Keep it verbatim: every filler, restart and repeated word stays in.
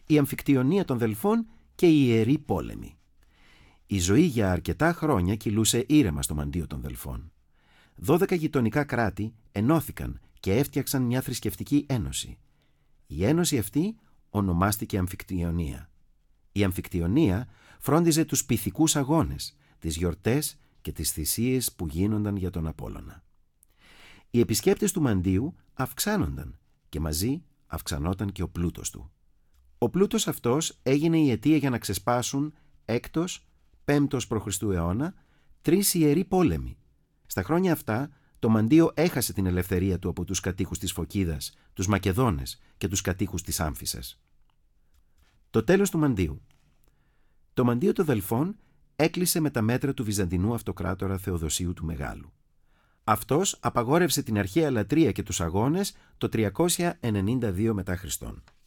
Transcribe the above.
η αμφικτιονία των Δελφών και οι ιεροί πόλεμοι. Η ζωή για αρκετά χρόνια κυλούσε ήρεμα στο μαντίο των Δελφών. Δώδεκα γειτονικά κράτη ενώθηκαν και έφτιαξαν μια θρησκευτική ένωση. Η ένωση αυτή ονομάστηκε Αμφικτιονία. Η Αμφικτιονία φρόντιζε τους πειθικούς αγώνες, τις γιορτές και τις θυσίες που γίνονταν για τον Απόλλωνα. Οι επισκέπτες του μαντίου αυξάνονταν και μαζί αυξανόταν και ο πλούτος του. Ο πλούτος αυτός έγινε η αιτία για να ξεσπάσουν έκτος, πέμπτος π.Χ. αιώνα, τρεις ιεροί πόλεμοι. Στα χρόνια αυτά, το μαντίο έχασε την ελευθερία του από τους κατοίκους της Φωκίδας, τους Μακεδόνες και τους κατοίκους της Άμφισσας. Το τέλος του μαντίου. Το μαντίο των Δελφών έκλεισε με τα μέτρα του Βυζαντινού αυτοκράτορα Θεοδοσίου του Μεγάλου. Αυτός απαγόρευσε την αρχαία λατρεία και τους αγώνες το τριακόσια ενενήντα δύο μετά Χριστόν.